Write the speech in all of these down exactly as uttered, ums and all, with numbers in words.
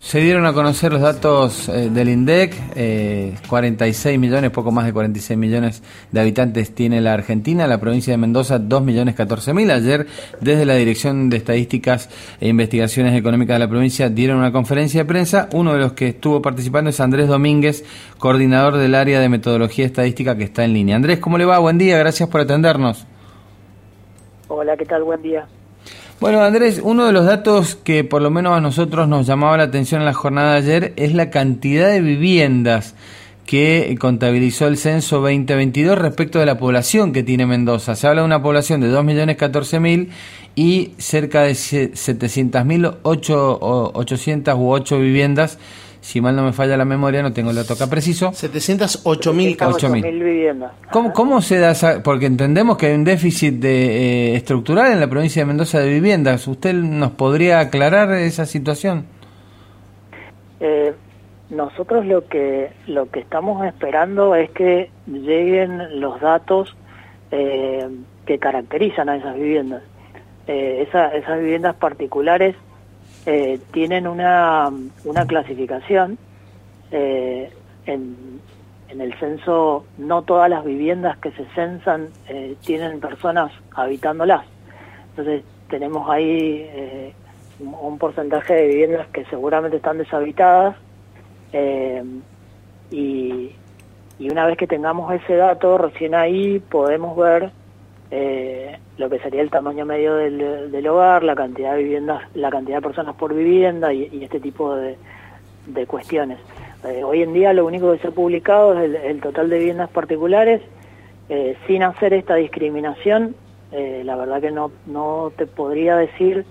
Se dieron a conocer los datos eh, del INDEC, eh, cuarenta y seis millones, poco más de cuarenta y seis millones de habitantes tiene la Argentina, la provincia de Mendoza dos millones catorce mil. Ayer, desde la Dirección de Estadísticas e Investigaciones Económicas de la provincia, dieron una conferencia de prensa. Uno de los que estuvo participando es Andrés Domínguez, coordinador del área de metodología estadística que está en línea. Andrés, ¿cómo le va? Buen día, gracias por atendernos. Hola, ¿qué tal? Buen día. Bueno, Andrés, uno de los datos que por lo menos a nosotros nos llamaba la atención en la jornada de ayer es la cantidad de viviendas que contabilizó el censo veinte veintidós respecto de la población que tiene Mendoza. Se habla de una población de dos millones catorce mil y cerca de setecientas mil ochocientas u ocho viviendas. Si mal no me falla la memoria, no tengo el dato acá preciso. setecientas ocho mil viviendas. ¿Cómo, ¿Cómo se da esa? Porque entendemos que hay un déficit de, eh, estructural en la provincia de Mendoza de viviendas. ¿Usted nos podría aclarar esa situación? Eh, nosotros lo que lo que estamos esperando es que lleguen los datos eh, que caracterizan a esas viviendas. Eh, esa, esas viviendas particulares Eh, tienen una, una clasificación. Eh, en, en el censo no todas las viviendas que se censan eh, tienen personas habitándolas. Entonces tenemos ahí eh, un, un porcentaje de viviendas que seguramente están deshabitadas eh, y, y una vez que tengamos ese dato, recién ahí podemos ver eh, lo que sería el tamaño medio del, del hogar, la cantidad de viviendas, la cantidad de personas por vivienda y, y este tipo de, de cuestiones. Eh, hoy en día lo único que se ha publicado es el, el total de viviendas particulares, eh, sin hacer esta discriminación. Eh, la verdad que no, no te podría decir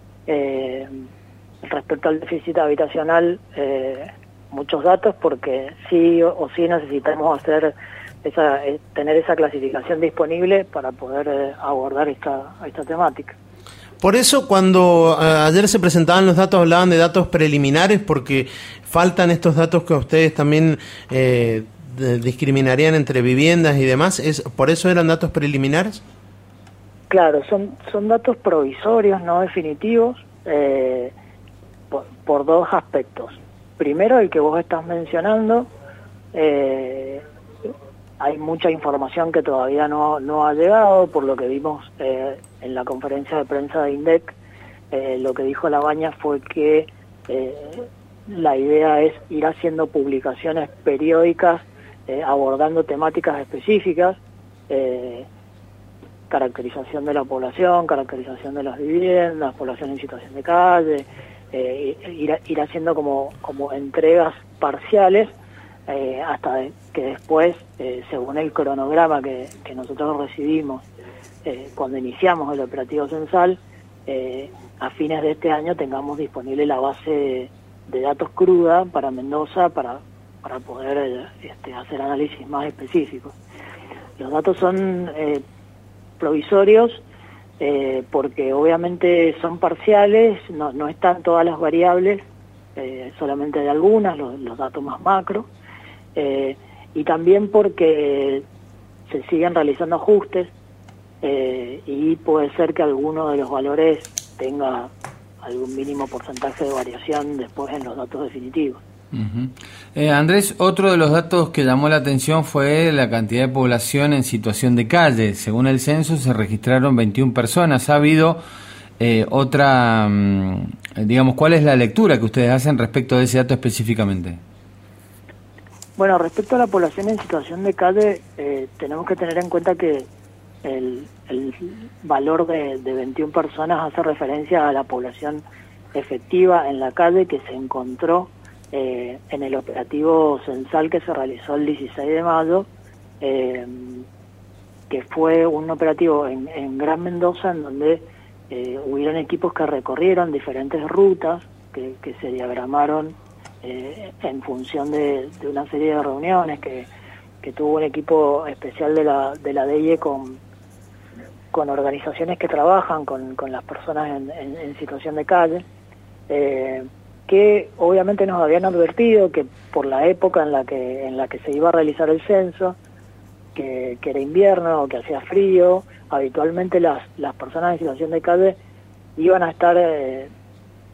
eh, respecto al déficit habitacional eh, muchos datos, porque sí o, o sí necesitamos hacer Esa, tener esa clasificación disponible para poder eh, abordar esta, esta temática. Por eso cuando eh, ayer se presentaban los datos hablaban de datos preliminares, porque faltan estos datos que ustedes también eh, de, discriminarían entre viviendas y demás. ¿Es por eso eran datos preliminares? Claro, son, son datos provisorios, no definitivos, eh, por, por dos aspectos. Primero, el que vos estás mencionando, eh, hay mucha información que todavía no, no ha llegado, por lo que vimos eh, en la conferencia de prensa de INDEC. Eh, lo que dijo Labaña fue que eh, la idea es ir haciendo publicaciones periódicas eh, abordando temáticas específicas, eh, caracterización de la población, caracterización de las viviendas, población en situación de calle, eh, ir, ir haciendo como, como entregas parciales, Eh, hasta de, que después, eh, según el cronograma que, que nosotros recibimos eh, cuando iniciamos el operativo censal, eh, a fines de este año tengamos disponible la base de, de datos cruda para Mendoza para, para poder eh, este, hacer análisis más específicos. Los datos son eh, provisorios eh, porque obviamente son parciales, no, no están todas las variables, eh, solamente de algunas, los, los datos más macro. Eh, y también porque se siguen realizando ajustes eh, y puede ser que alguno de los valores tenga algún mínimo porcentaje de variación después en los datos definitivos. Uh-huh. eh, Andrés, otro de los datos que llamó la atención fue la cantidad de población en situación de calle. Según el censo se registraron veintiuna personas. ¿Ha habido eh, otra, um, digamos, cuál es la lectura que ustedes hacen respecto de ese dato específicamente? Bueno, respecto a la población en situación de calle, eh, tenemos que tener en cuenta que el, el valor de, de veintiuna personas hace referencia a la población efectiva en la calle que se encontró eh, en el operativo censal que se realizó el dieciséis de mayo, eh, que fue un operativo en, en Gran Mendoza, en donde eh, hubieron equipos que recorrieron diferentes rutas, que, que se diagramaron Eh, en función de, de una serie de reuniones que, que tuvo un equipo especial de la de la D I E con, con organizaciones que trabajan con, con las personas en, en, en situación de calle, eh, que obviamente nos habían advertido que por la época en la que en la que se iba a realizar el censo, que, que era invierno, que hacía frío, habitualmente las, las personas en situación de calle iban a estar eh,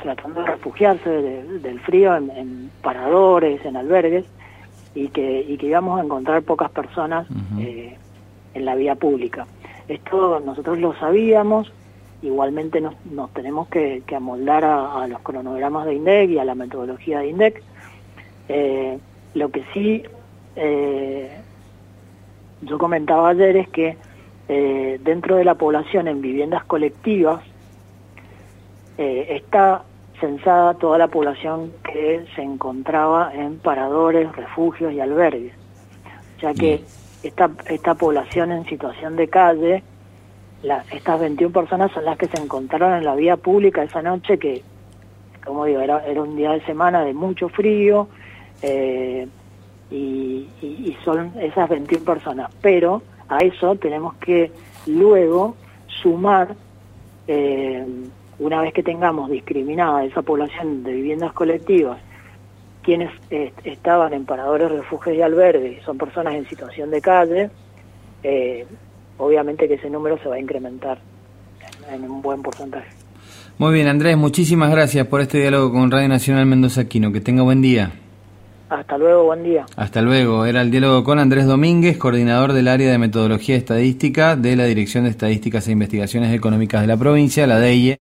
tratando de refugiarse de, del frío en, en paradores, en albergues, y que, y que íbamos a encontrar pocas personas uh-huh. eh, en la vía pública. Esto nosotros lo sabíamos, igualmente nos, nos tenemos que, que amoldar a, a los cronogramas de INDEC y a la metodología de INDEC. Eh, lo que sí eh, yo comentaba ayer es que eh, dentro de la población en viviendas colectivas eh, está censada toda la población que se encontraba en paradores, refugios y albergues, ya que esta, esta población en situación de calle, la, estas veintiuna personas son las que se encontraron en la vía pública esa noche, que, como digo, era, era un día de semana de mucho frío, eh, y, y, y son esas veintiuna personas, pero a eso tenemos que luego sumar eh, una vez que tengamos discriminada esa población de viviendas colectivas, quienes eh, estaban en paradores, refugios y albergues, son personas en situación de calle, eh, obviamente que ese número se va a incrementar en, en un buen porcentaje. Muy bien, Andrés, muchísimas gracias por este diálogo con Radio Nacional Mendoza Aquino. Que tenga buen día. Hasta luego, buen día. Hasta luego. Era el diálogo con Andrés Domínguez, coordinador del área de metodología estadística de la Dirección de Estadísticas e Investigaciones Económicas de la provincia, la D E I E.